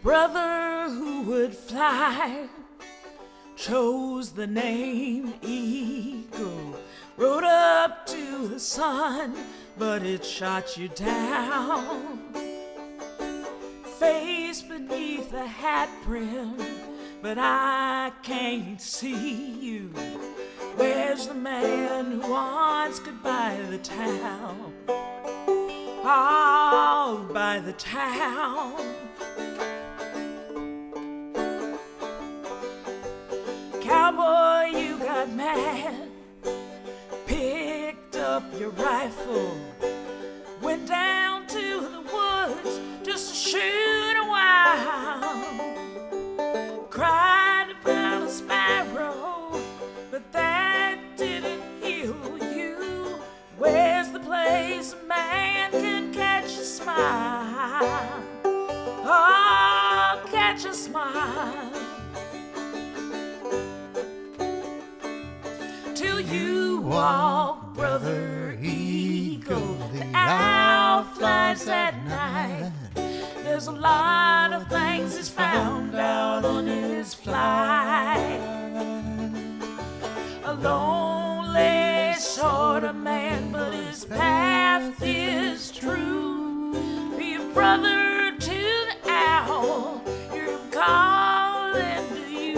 brother who would fly chose the name Eagle. Rode up to the sun, but it shot you down. Face beneath the hat brim, but I can't see you. Where's the man who once could buy the town? Oh, buy the town. Cowboy, you got mad, picked up your rifle, went down to the woods just to shoot a while. Cried about a sparrow, but that didn't heal you. Where's the place a man can catch a smile? Oh, catch a smile. Till you walk, brother Eagle. The owl flies at night. There's a lot of things he's found out on his flight. A lonely sort of man, but his path is true. Be a brother to the owl, you're calling to you.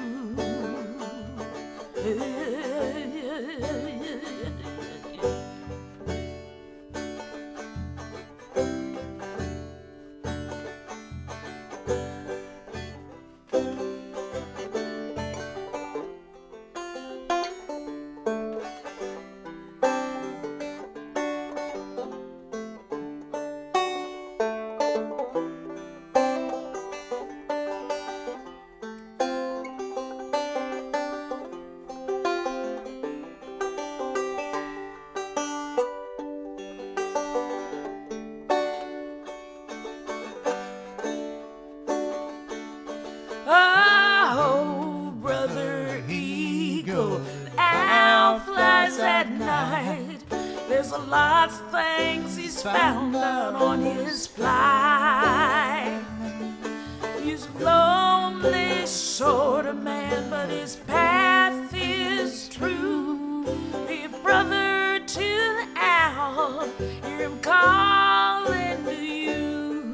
Oh, brother Eagle, the owl flies at night. There's a lot of things he's found out on his flight. He's a lonely sort of man, but his path is true. Be a brother to the owl, hear him calling to you.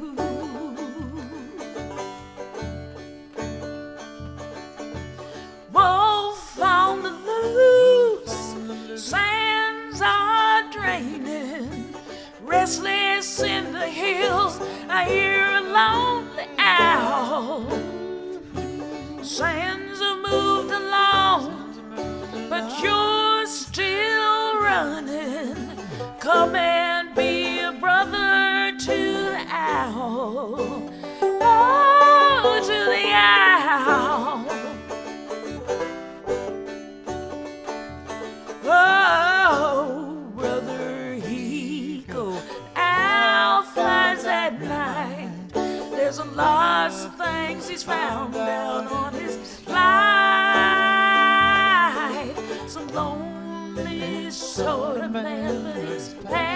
Wolf on the loose, sands are draining. Restless in the hills, I hear a lonely owl. Sands have moved along, but you're still running. Come and be a brother to the owl. Oh, to the owl. Oh, brother Eagle, the owl flies at night. There's a lot of things he's found out on his flight. Some lonely sort of man, but his path